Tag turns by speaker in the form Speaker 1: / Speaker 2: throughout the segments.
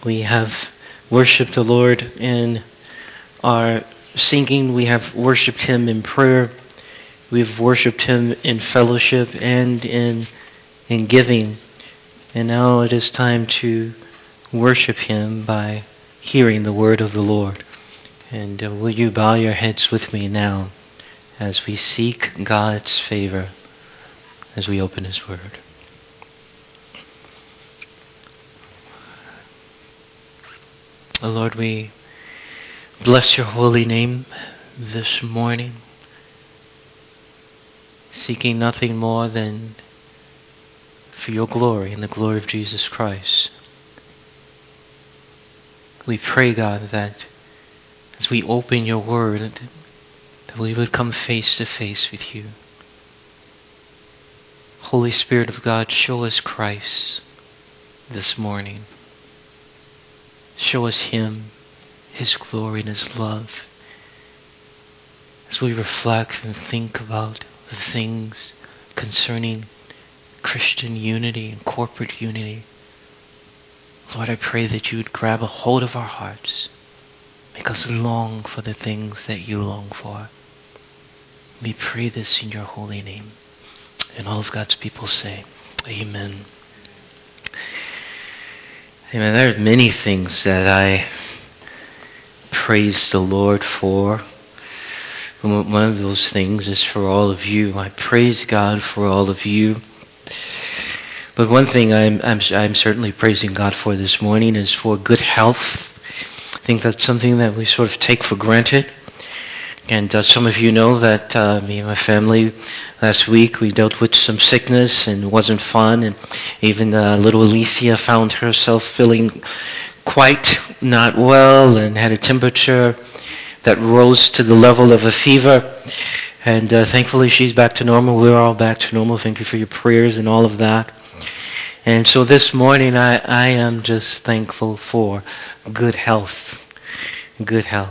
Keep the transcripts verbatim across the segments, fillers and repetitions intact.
Speaker 1: We have worshiped the Lord in our singing. We have worshiped Him in prayer. We've worshiped Him in fellowship and in, in giving. And now it is time to worship Him by hearing the word of the Lord. And uh, will you bow your heads with me now as we seek God's favor as we open His word. Oh Lord, we bless your holy name this morning, seeking nothing more than for your glory and the glory of Jesus Christ. We pray, God, that as we open your word, that we would come face to face with you. Holy Spirit of God, show us Christ this morning. Show us Him, His glory and His love. As we reflect and think about the things concerning Christian unity and corporate unity, Lord, I pray that you would grab a hold of our hearts. Make us long for the things that you long for. We pray this in your holy name. And all of God's people say, Amen. Amen. There are many things that I praise the Lord for. One of those things is for all of you. I praise God for all of you. But one thing I'm, I'm, I'm certainly praising God for this morning is for good health. I think that's something that we sort of take for granted. And uh, some of you know that uh, me and my family last week we dealt with some sickness and it wasn't fun. And even uh, little Alicia found herself feeling quite not well and had a temperature that rose to the level of a fever. And uh, thankfully she's back to normal. We're all back to normal. Thank you for your prayers and all of that. And so this morning I, I am just thankful for good health. Good health.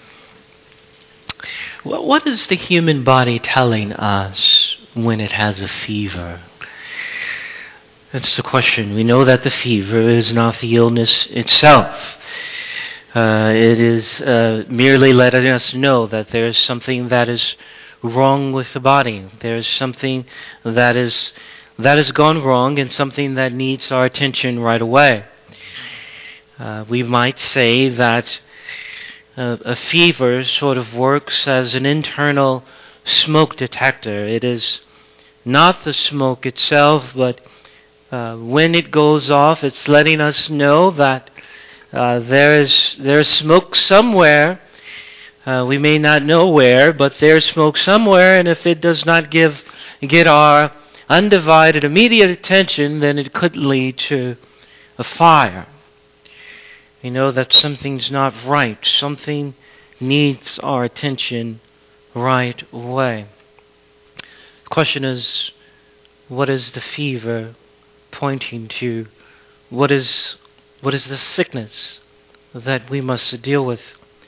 Speaker 1: What is the human body telling us when it has a fever? That's the question. We know that the fever is not the illness itself. Uh, it is uh, merely letting us know that there is something that is wrong with the body. There is something that is that has gone wrong and something that needs our attention right away. Uh, we might say that Uh, a fever sort of works as an internal smoke detector. It is not the smoke itself, but uh, when it goes off, it's letting us know that uh, there's there's smoke somewhere. Uh, we may not know where, but there's smoke somewhere, and if it does not give get our undivided, immediate attention, then it could lead to a fire. We know that something's not right. Something needs our attention right away. The question is, what is the fever pointing to? What is what is the sickness that we must deal with?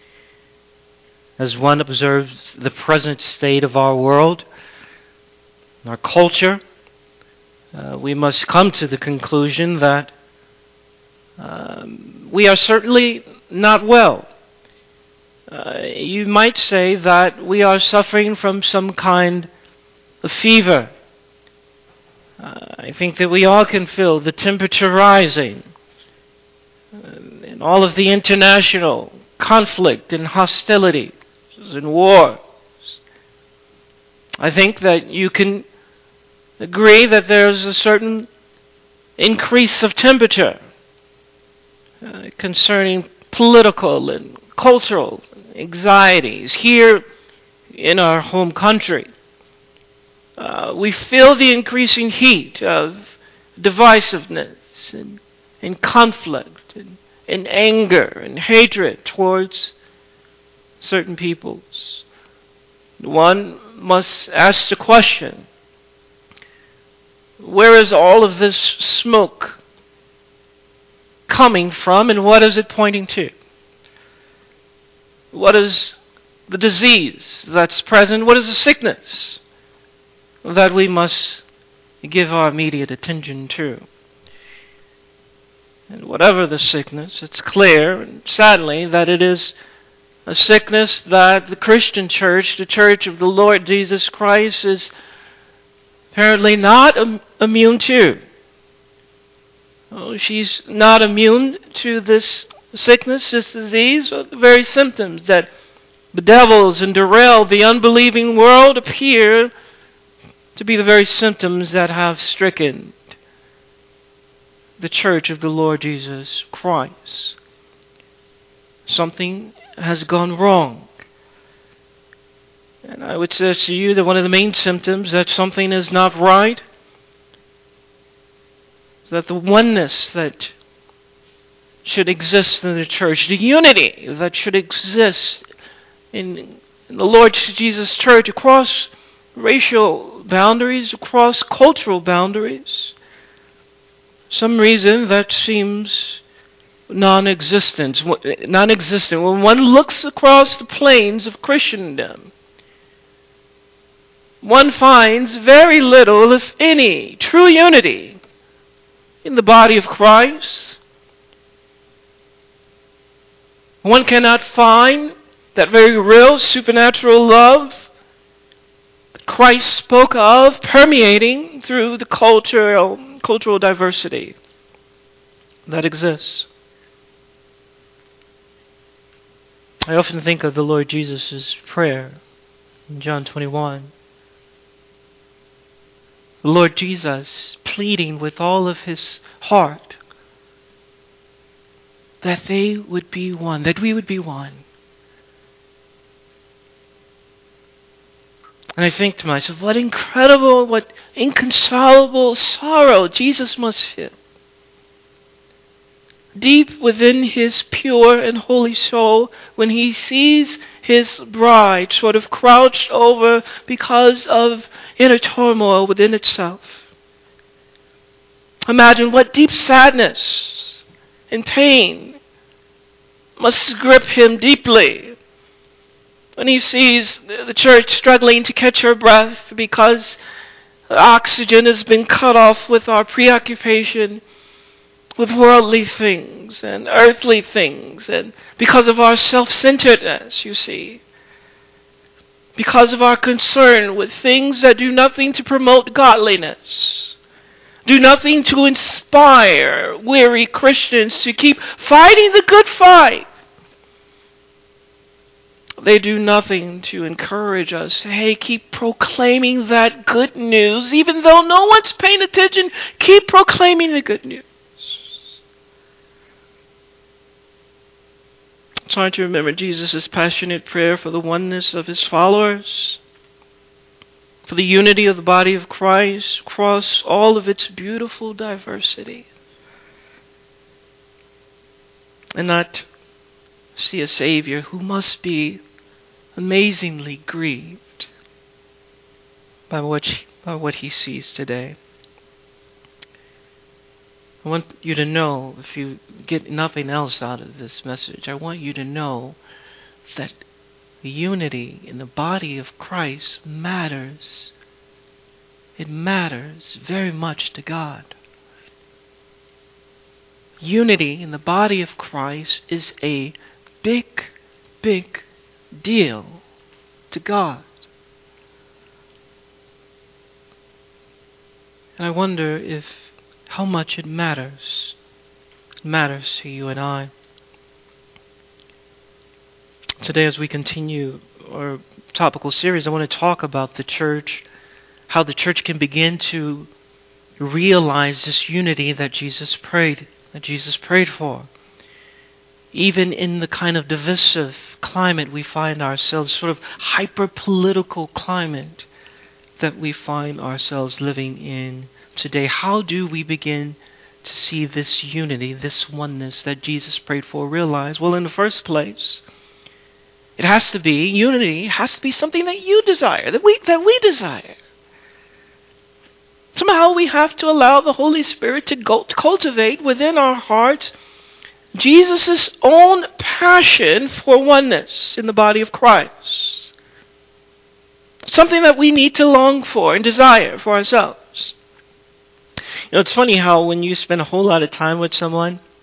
Speaker 1: As one observes the present state of our world, our culture, uh, we must come to the conclusion that Um, we are certainly not well. Uh, you might say that we are suffering from some kind of fever. Uh, I think that we all can feel the temperature rising uh, and all of the international conflict and hostility and wars. I think that you can agree that there's a certain increase of temperature Uh, concerning political and cultural anxieties here in our home country. Uh, we feel the increasing heat of divisiveness and, and conflict and, and anger and hatred towards certain peoples. One must ask the question, where is all of this smoke coming from, and what is it pointing to? What is the disease that's present? What is the sickness that we must give our immediate attention to? And whatever the sickness, it's clear, sadly, that it is a sickness that the Christian church, the church of the Lord Jesus Christ, is apparently not im- immune to. Oh, she's not immune to this sickness, this disease, or the very symptoms that bedevils and derail the unbelieving world appear to be the very symptoms that have stricken the church of the Lord Jesus Christ. Something has gone wrong. And I would say to you that one of the main symptoms that something is not right is that the oneness that should exist in the church, the unity that should exist in, in the Lord Jesus Church across racial boundaries, across cultural boundaries, some reason that seems non-existent. Non-existent. When one looks across the plains of Christendom, one finds very little, if any, true unity in the body of Christ. One cannot find that very real supernatural love that Christ spoke of permeating through the cultural, cultural diversity that exists. I often think of the Lord Jesus' prayer in John twenty-one. The Lord Jesus pleading with all of his heart that they would be one, that we would be one. And I think to myself, what incredible, what inconsolable sorrow Jesus must feel deep within his pure and holy soul when he sees his bride sort of crouched over because of inner turmoil within itself. Imagine what deep sadness and pain must grip him deeply when he sees the church struggling to catch her breath because oxygen has been cut off with our preoccupation with worldly things and earthly things, and because of our self-centeredness, you see, because of our concern with things that do nothing to promote godliness, do nothing to inspire weary Christians to keep fighting the good fight. They do nothing to encourage us. Hey, keep proclaiming that good news. Even though no one's paying attention, keep proclaiming the good news. It's hard to remember Jesus' passionate prayer for the oneness of his followers, for the unity of the body of Christ across all of its beautiful diversity, and not see a Savior who must be amazingly grieved by what, by what he sees today. I want you to know, if you get nothing else out of this message, I want you to know that unity in the body of Christ matters. It matters very much to God. Unity in the body of Christ is a big, big deal to God. And I wonder if how much it matters. It matters to you and I. Today, as we continue our topical series, I want to talk about the church, how the church can begin to realize this unity that Jesus prayed, that Jesus prayed for. Even in the kind of divisive climate we find ourselves, sort of hyper-political climate that we find ourselves living in today. How do we begin to see this unity, this oneness that Jesus prayed for realized? Well, in the first place, it has to be, unity has to be something that you desire, that we, that we desire. Somehow we have to allow the Holy Spirit to, go, to cultivate within our hearts Jesus' own passion for oneness in the body of Christ. Something that we need to long for and desire for ourselves. You know, it's funny how when you spend a whole lot of time with someone,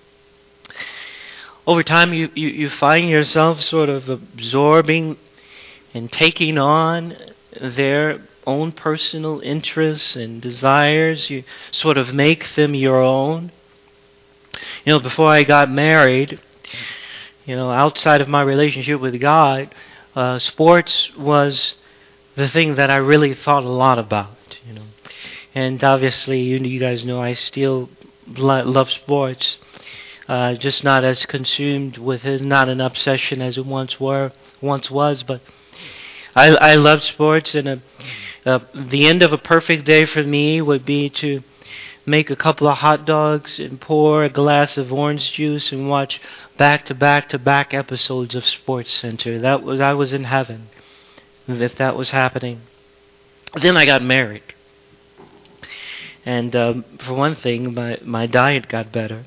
Speaker 1: over time you, you, you find yourself sort of absorbing and taking on their own personal interests and desires. You sort of make them your own. You know, before I got married, you know, outside of my relationship with God, uh, sports was the thing that I really thought a lot about, you know. And obviously, you, you guys know I still lo- love sports, uh, just not as consumed with it, not an obsession as it once were, once was. But I, I love sports, and a, uh, the end of a perfect day for me would be to make a couple of hot dogs and pour a glass of orange juice and watch back to back to back episodes of Sports Center. That was I was in heaven if that was happening. Then I got married. And um, for one thing, my, my diet got better.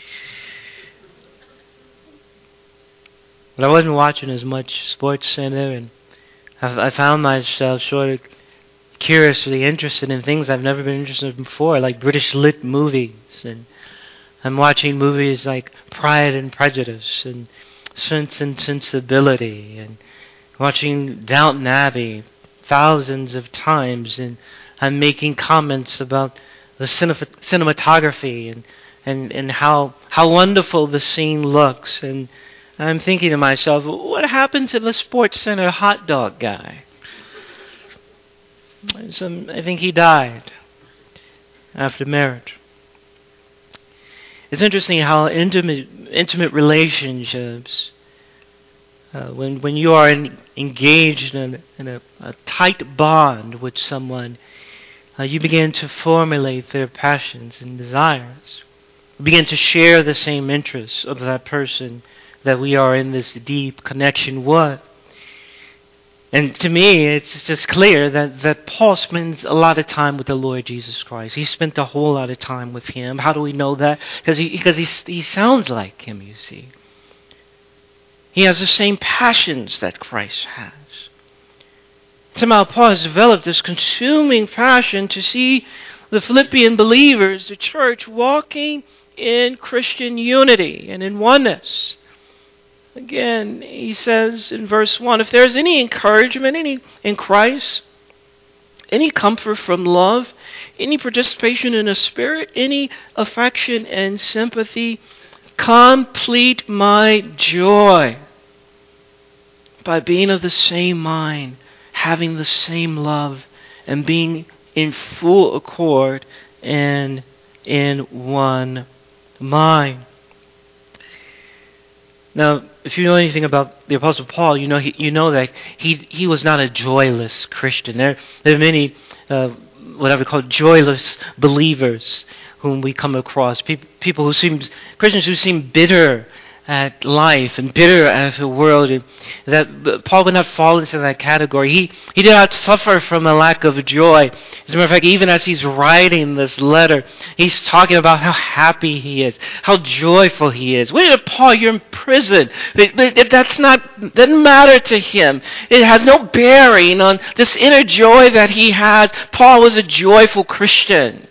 Speaker 1: But I wasn't watching as much Sports Center, and I, I found myself sort of curiously interested in things I've never been interested in before, like British lit movies. And I'm watching movies like Pride and Prejudice and Sense and Sensibility, and watching Downton Abbey thousands of times, and I'm making comments about the cinef- cinematography and, and, and how how wonderful the scene looks. And I'm thinking to myself, what happened to the Sports Center hot dog guy? Some, I think he died after marriage. It's interesting how intimate intimate relationships, uh, when when you are in, engaged in, in a, a tight bond with someone, uh, you begin to formulate their passions and desires. You begin to share the same interests of that person that we are in this deep connection with. And to me, it's just clear that, that Paul spends a lot of time with the Lord Jesus Christ. He spent a whole lot of time with Him. How do we know that? Because he, because he, he sounds like Him, you see. He has the same passions that Christ has. Somehow Paul has developed this consuming passion to see the Philippian believers, the church, walking in Christian unity and in oneness. Again, he says in verse one, if there's any encouragement any in Christ, any comfort from love, any participation in the Spirit, any affection and sympathy, complete my joy by being of the same mind, having the same love, and being in full accord and in one mind. Now, if you know anything about the Apostle Paul, you know he, you know that he he was not a joyless Christian. There there are many uh, what I would call joyless believers whom we come across. People people who seem Christians who seem bitter at life and bitter at the world. And that Paul would not fall into that category. He he did not suffer from a lack of joy. As a matter of fact, even as he's writing this letter, he's talking about how happy he is, how joyful he is. Wait a minute, Paul, you're in prison. But, but that's not doesn't matter to him. It has no bearing on this inner joy that he has. Paul was a joyful Christian.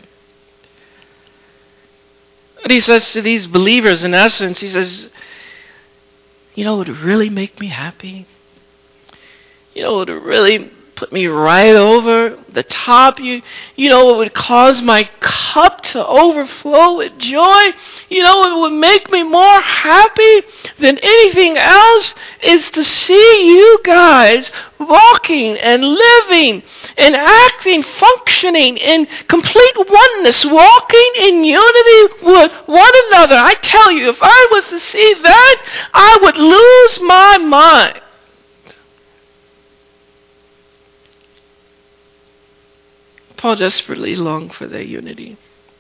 Speaker 1: What he says to these believers, in essence, he says, you know what would really make me happy? You know what would really put me right over the top? You, you know what would cause my cup to overflow with joy? You know what would make me more happy than anything else is to see you guys walking and living and acting, functioning in complete oneness, walking in unity with one another. I tell you, if I was to see that, I would lose my mind. Paul desperately longed for their unity.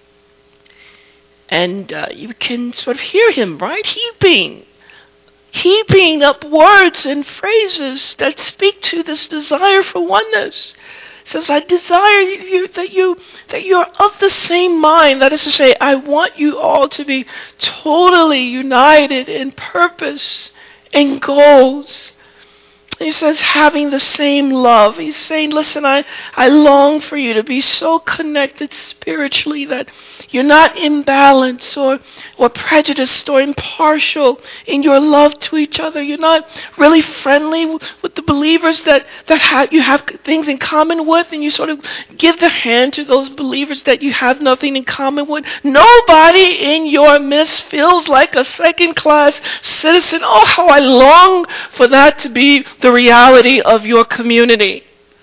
Speaker 1: And uh, you can sort of hear him, right? Heaping. Heaping up words and phrases that speak to this desire for oneness. He says, I desire you that you that you are of the same mind. That is to say, I want you all to be totally united in purpose and goals. He says, having the same love. He's saying, listen, I, I long for you to be so connected spiritually that
Speaker 2: you're not imbalanced or, or prejudiced or impartial in your love to each other. You're not really friendly w- with the believers that, that ha- you have things in common with, and you sort of give the hand to those believers that you have nothing in common with. Nobody in your midst feels like a second-class citizen. Oh, how I long for that to be the reality of your community.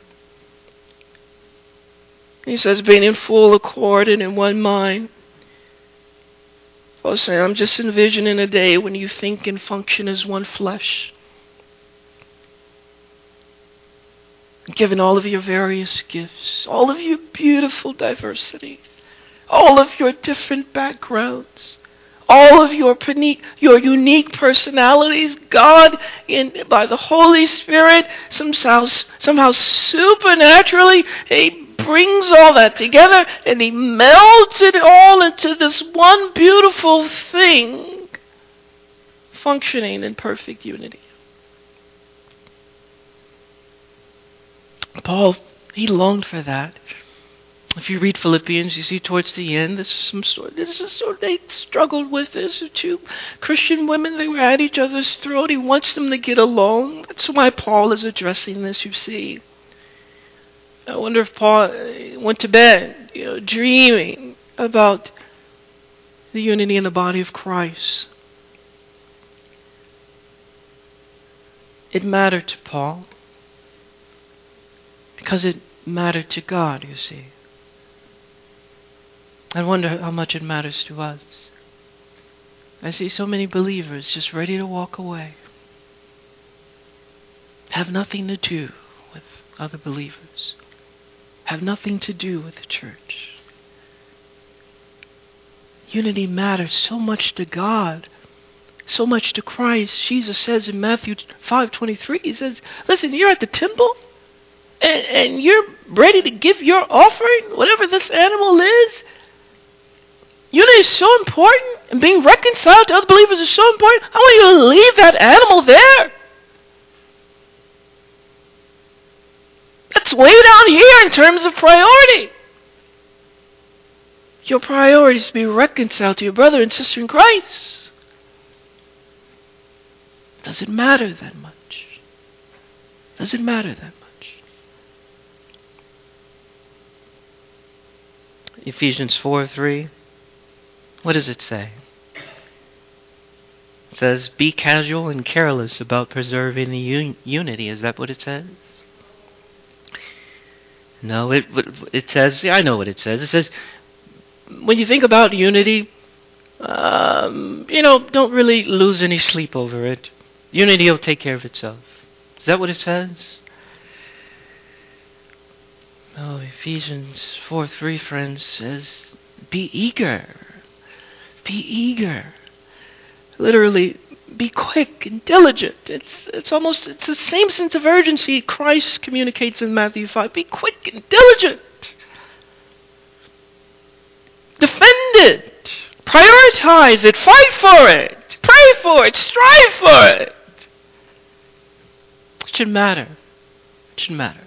Speaker 2: He says, being in full accord and in one mind. Paul's saying, I'm just envisioning a day when you think and function as one flesh. Given all of your various gifts, all of your beautiful diversity, all of your different backgrounds, all of your your unique personalities, God, in, by the Holy Spirit, somehow, somehow supernaturally, He brings all that together and He melts it all into this one beautiful thing, functioning in perfect unity. Paul, he longed for that. If you read Philippians, you see towards the end, this is some story. This is sort of, they struggled with this. Two Christian women, they were at each other's throat. He wants them to get along. That's why Paul is addressing this, you see. I wonder if Paul went to bed, you know, dreaming about the unity in the body of Christ. It mattered to Paul because it mattered to God, you see. I wonder how much it matters to us. I see so many believers just ready to walk away. Have nothing to do with other believers. Have nothing to do with the church. Unity matters so much to God, so much to Christ. Jesus says in Matthew five twenty-three, He says, listen, you're at the temple and, and you're ready to give your offering, whatever this animal is. Unity is so important, and being reconciled to other believers is so important. I want you to leave that animal there. That's way down here in terms of priority. Your priority is to be reconciled to your brother and sister in Christ. Does it matter that much? Does it matter that much? Ephesians four three. What does it say? It says, be casual and careless about preserving the un- unity. Is that what it says? No, it it says, yeah, I know what it says. It says, when you think about unity, um, you know, don't really lose any sleep over it. Unity will take care of itself. Is that what it says? Oh, Ephesians four three, friends, says, be eager. Be eager. Literally, be quick and diligent. It's it's almost it's the same sense of urgency Christ communicates in Matthew five. Be quick and diligent. Defend it. Prioritize it. Fight for it. Pray for it. Strive for it. It should matter. It should matter.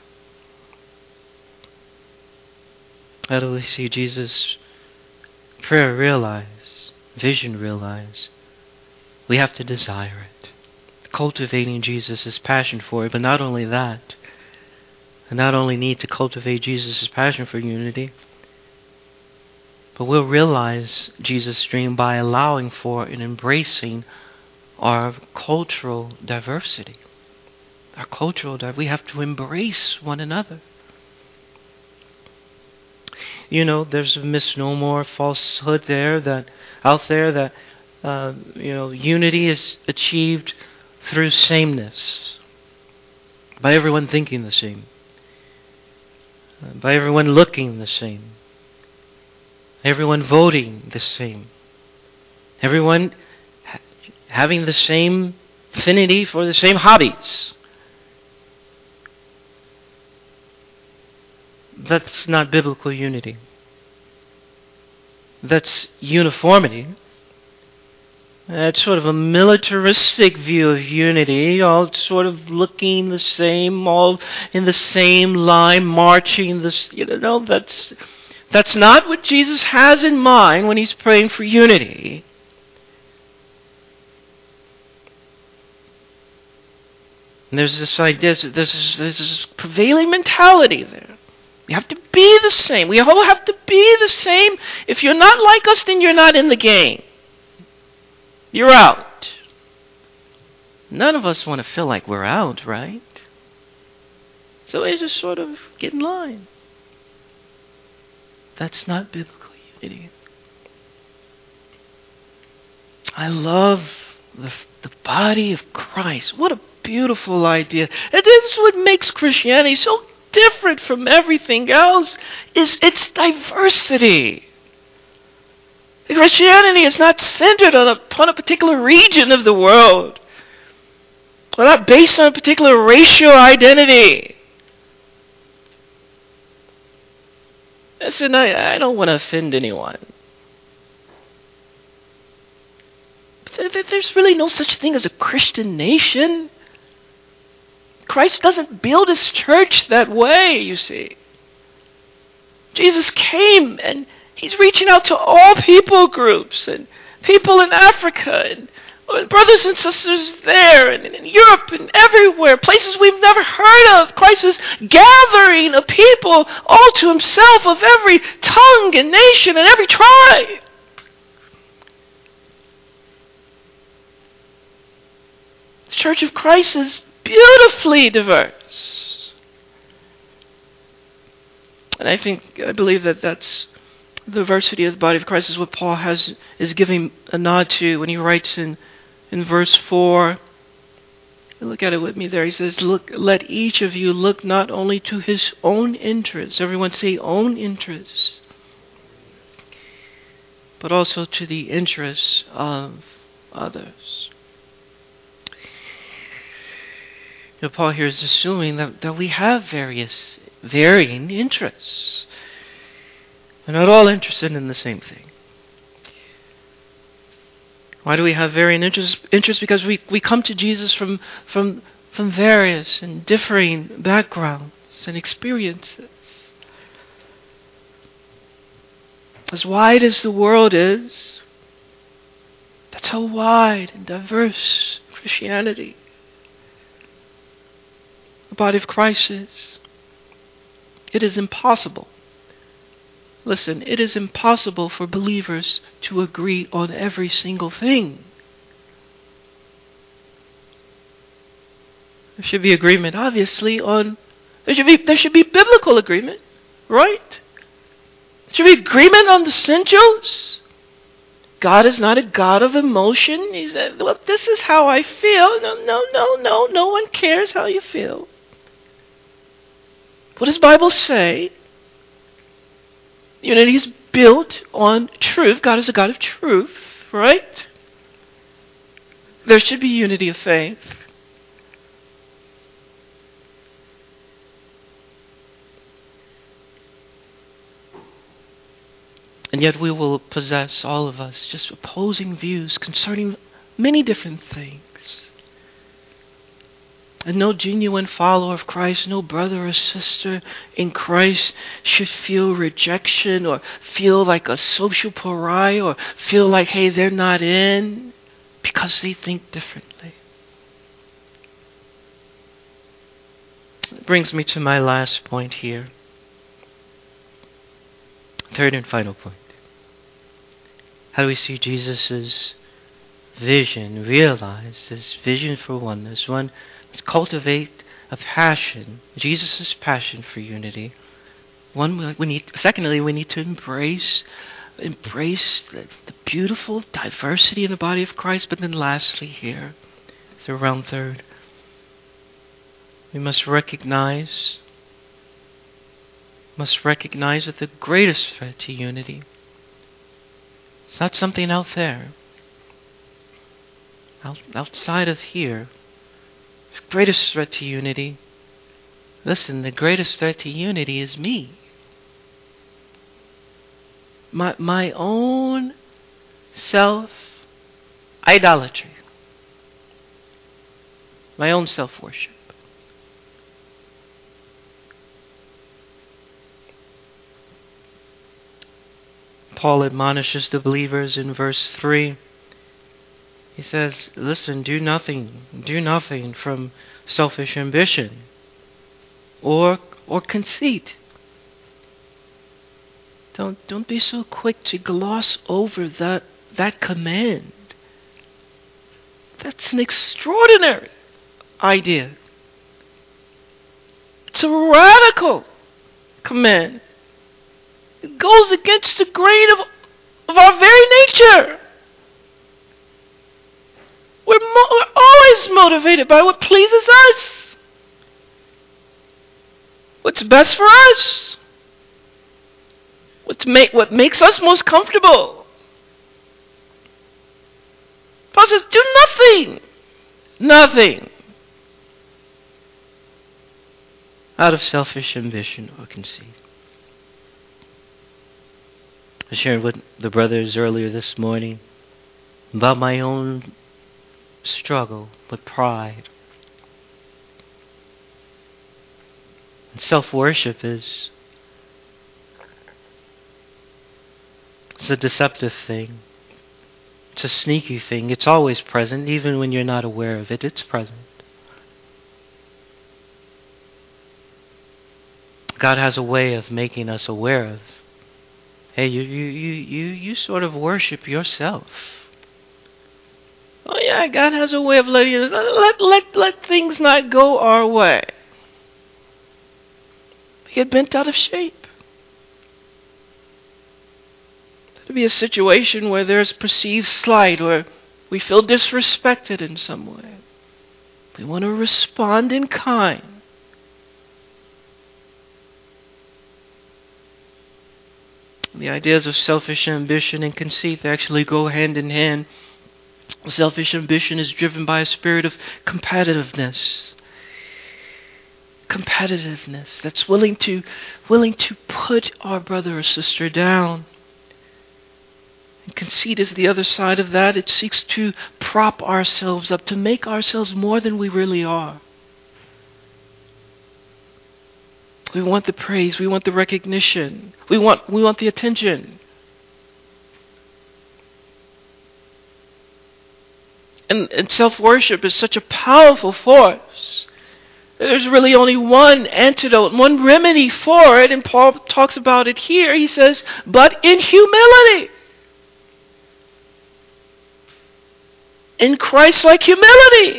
Speaker 2: How do we see Jesus' prayer realized? Vision realized? We have to desire it. Cultivating Jesus' passion for it, but not only that. And not only need to cultivate Jesus' passion for unity, but we'll realize Jesus' dream by allowing for and embracing our cultural diversity. Our cultural diversity. We have to embrace one another. You know, there's a misnomer, falsehood there that out there that uh, you know, unity is achieved through sameness, by everyone thinking the same, uh, by everyone looking the same, everyone voting the same, everyone ha- having the same affinity for the same hobbies. That's not biblical unity. That's uniformity. That's sort of a militaristic view of unity, all sort of looking the same, all in the same line, marching. This, you know, that's That's not what Jesus has in mind when he's praying for unity. And there's this idea, there's this, there's this prevailing mentality there. We have to be the same. We all have to be the same. If you're not like us, then you're not in the game. You're out. None of us want to feel like we're out, right? So we just sort of get in line. That's not biblical unity. I love the, the body of Christ. What a beautiful idea. And this is what makes Christianity so different from everything else, is its diversity. Christianity is not centered on a, upon a particular region of the world. We're not based on a particular racial identity. Listen, I, I don't want to offend anyone. But there, there's really no such thing as a Christian nation. Christ doesn't build his church that way, you see. Jesus came and he's reaching out to all people groups and people in Africa and brothers and sisters there and in Europe and everywhere, places we've never heard of. Christ is gathering a people all to himself of every tongue and nation and every tribe. The Church of Christ is beautifully diverse. And I think, I believe that that's the diversity of the body of Christ is what Paul has is giving a nod to when he writes in, in verse four. Look at it with me there. He says, "Look, let each of you look not only to his own interests," everyone say own interests, "but also to the interests of others." You know, Paul here is assuming that, that we have various varying interests. We're not all interested in the same thing. Why do we have varying interests? Interests because we, we come to Jesus from, from, from various and differing backgrounds and experiences. As wide as the world is, that's how wide and diverse Christianity, the body of Christ is. It is impossible. Listen, it is impossible for believers to agree on every single thing. There should be agreement, obviously, on there should be there should be biblical agreement, right? There should be agreement on the essentials. God is not a God of emotion. He said, "Well, this is how I feel." No, no, no, no. No one cares how you feel. What does the Bible say? Unity is built on truth. God is a God of truth, right? There should be unity of faith. And yet we will possess, all of us, just opposing views concerning many different things. And no genuine follower of Christ, no brother or sister in Christ should feel rejection or feel like a social pariah or feel like, hey, they're not in because they think differently. It brings me to my last point here. Third and final point. How do we see Jesus' vision realized, this vision for oneness? One, let's cultivate a passion, Jesus' passion for unity. One, we need. Secondly, we need to embrace, embrace the, the beautiful diversity in the body of Christ. But then, lastly, here, so around third, we must recognize, must recognize that the greatest threat to unity, it's not something out there, out, outside of here. The greatest threat to unity, listen, the greatest threat to unity is me. My, my own self-idolatry. My own self-worship. Paul admonishes the believers in verse three. He says, listen, do nothing, do nothing from selfish ambition or or conceit. Don't don't be so quick to gloss over that that command. That's an extraordinary idea. It's a radical command. It goes against the grain of, of our very nature. We're, mo- we're always motivated by what pleases us. What's best for us. What's make, what makes us most comfortable. Paul says, do nothing. Nothing. Out of selfish ambition or conceit. I shared with the brothers earlier this morning about my own struggle with pride. And self-worship is it's a deceptive thing. It's a sneaky thing. It's always present, even when you're not aware of it. It's present. God has a way of making us aware of, hey, you you you you you sort of worship yourself. Oh yeah, God has a way of letting us let let let things not go our way. We get bent out of shape. There'll be a situation where there's perceived slight or we feel disrespected in some way. We want to respond in kind. The ideas of selfish ambition and conceit, they actually go hand in hand. Selfish ambition is driven by a spirit of competitiveness. Competitiveness that's willing to willing to put our brother or sister down. And conceit is the other side of that. It seeks to prop ourselves up, to make ourselves more than we really are. We want the praise. We want the recognition. We want we want the attention. And, and self-worship is such a powerful force. There's really only one antidote, one remedy for it, and Paul talks about it here. He says, but in humility. In Christ-like humility.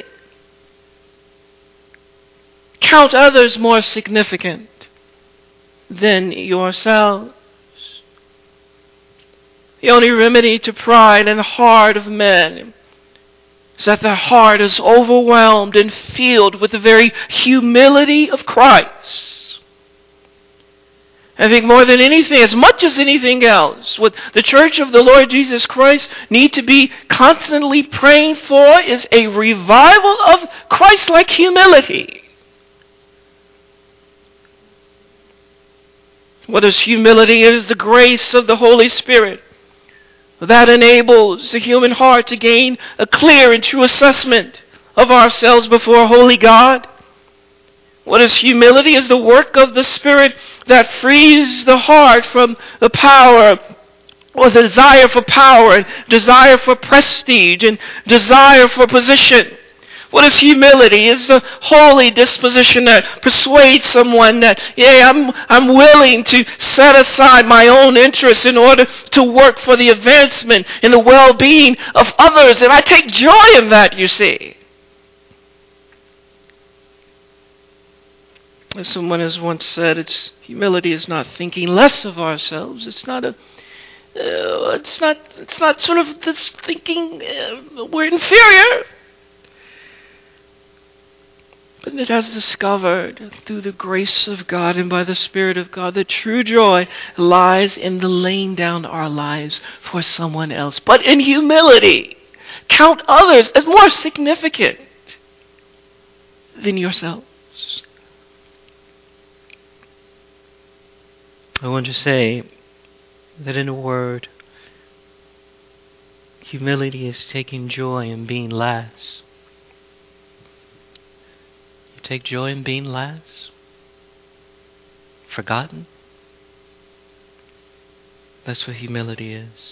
Speaker 2: Count others more significant than yourselves. The only remedy to pride in the heart of men is that their heart is overwhelmed and filled with the very humility of Christ. I think more than anything, as much as anything else, what the Church of the Lord Jesus Christ need to be constantly praying for is a revival of Christ-like humility. What is humility? It is the grace of the Holy Spirit that enables the human heart to gain a clear and true assessment of ourselves before a holy God. What is humility? Is the work of the Spirit that frees the heart from the power or the desire for power and desire for prestige and desire for position. What is humility? It's the holy disposition that persuades someone that, yeah, I'm I'm willing to set aside my own interests in order to work for the advancement and the well-being of others. And I take joy in that, you see. As someone has once said, it's humility is not thinking less of ourselves. It's not a uh, it's not it's not sort of this thinking uh, we're inferior. But it has discovered through the grace of God and by the Spirit of God that true joy lies in the laying down our lives for someone else. But in humility, count others as more significant than yourselves. I want to say that in a word, humility is taking joy in being less. Take joy in being last, forgotten, That's what humility is.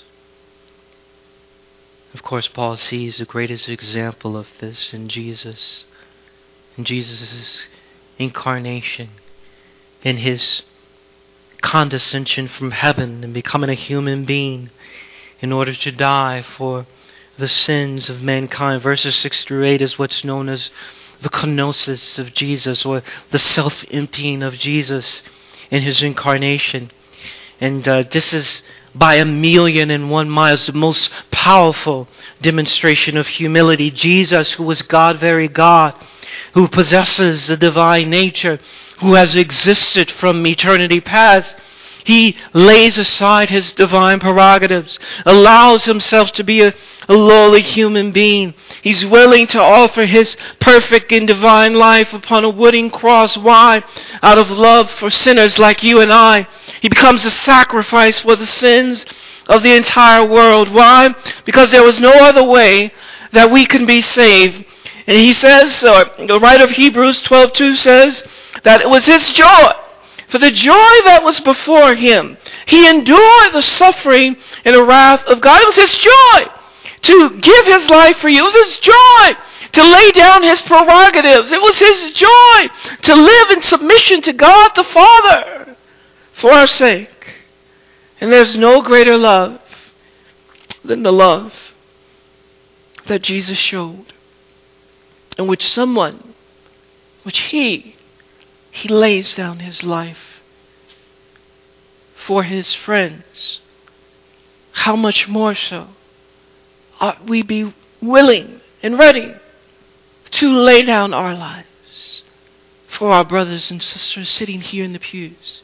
Speaker 2: Of course, Paul sees the greatest example of this in Jesus, in Jesus' incarnation, in his condescension from heaven and becoming a human being in order to die for the sins of mankind. Verses six through eight is what's known as the kenosis of Jesus, or the self-emptying of Jesus in his incarnation. And uh, this is by a million and one miles the most powerful demonstration of humility. Jesus, who was God, very God, who possesses the divine nature, who has existed from eternity past, he lays aside his divine prerogatives, allows himself to be a, a lowly human being. He's willing to offer his perfect and divine life upon a wooden cross. Why? Out of love for sinners like you and I. He becomes a sacrifice for the sins of the entire world. Why? Because there was no other way that we can be saved. And he says, or the writer of Hebrews twelve two says, that it was his joy, for the joy that was before him. He endured the suffering and the wrath of God. It was his joy to give his life for you. It was his joy to lay down his prerogatives. It was his joy to live in submission to God the Father for our sake. And there's no greater love than the love that Jesus showed, in which someone, which he, he lays down his life for his friends. How much more so ought we be willing and ready to lay down our lives for our brothers and sisters sitting here in the pews?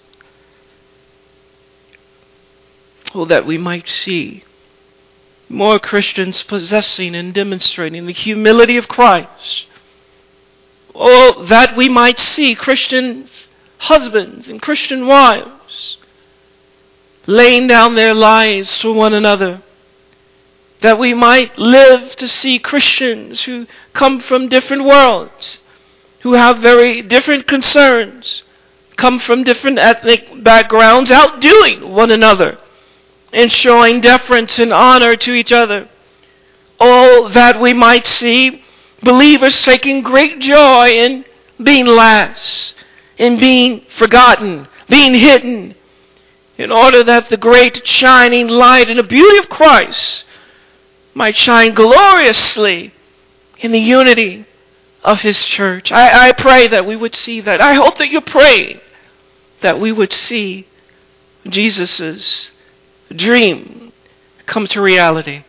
Speaker 2: Oh, that we might see more Christians possessing and demonstrating the humility of Christ. Oh, that we might see Christian husbands and Christian wives laying down their lives for one another. That we might live to see Christians who come from different worlds, who have very different concerns, come from different ethnic backgrounds, outdoing one another and showing deference and honor to each other. Oh, that we might see believers taking great joy in being last, in being forgotten, being hidden, in order that the great shining light and the beauty of Christ might shine gloriously in the unity of his church. I, I pray that we would see that. I hope that you're praying that we would see Jesus' dream come to reality.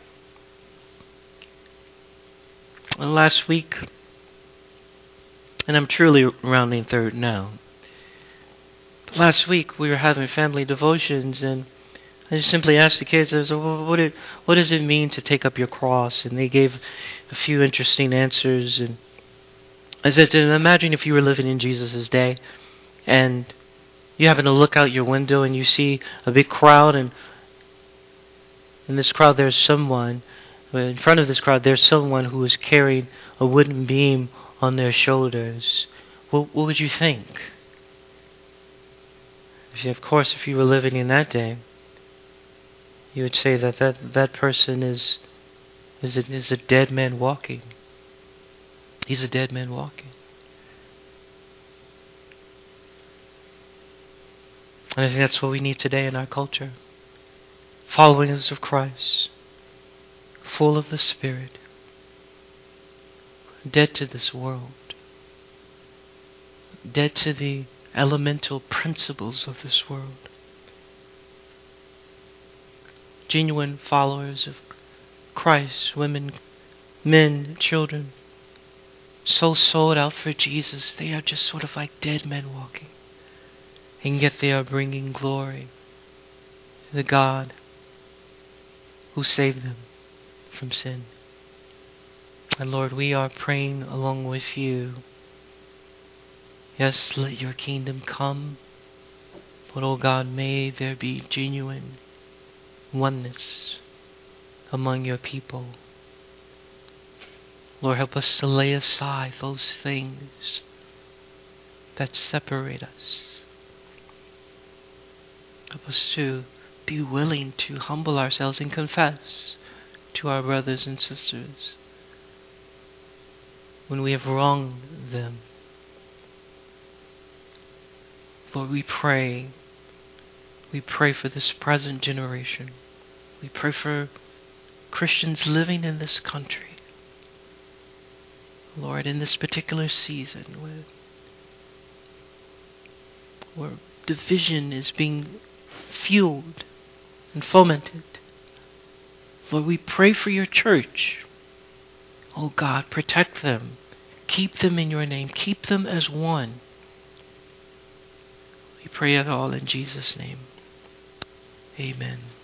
Speaker 2: And last week, and I'm truly rounding third now, but last week we were having family devotions, and I just simply asked the kids, I said, well, what, it, what does it mean to take up your cross? And they gave a few interesting answers. And I said, imagine if you were living in Jesus' day, and you happen to look out your window and you see a big crowd, and in this crowd there's someone, in front of this crowd there's someone who is carrying a wooden beam on their shoulders. What, what would you think? If you, of course, if you were living in that day, you would say that that, that person is, is, a, is a dead man walking. He's a dead man walking. And I think that's what we need today in our culture. Followers of Christ, full of the Spirit, dead to this world, dead to the elemental principles of this world. Genuine followers of Christ, women, men, children, so sold out for Jesus, they are just sort of like dead men walking. And yet they are bringing glory to the God who saved them from sin. And Lord, we are praying along with you. Yes, let your kingdom come. But, oh God, may there be genuine oneness among your people. Lord, help us to lay aside those things that separate us. Help us to be be willing to humble ourselves and confess to our brothers and sisters when we have wronged them. Lord, we pray. We pray for this present generation. We pray for Christians living in this country. Lord, in this particular season where, where division is being fueled and fomented, Lord, we pray for your church. Oh God, protect them. Keep them in your name. Keep them as one. We pray it all in Jesus' name. Amen.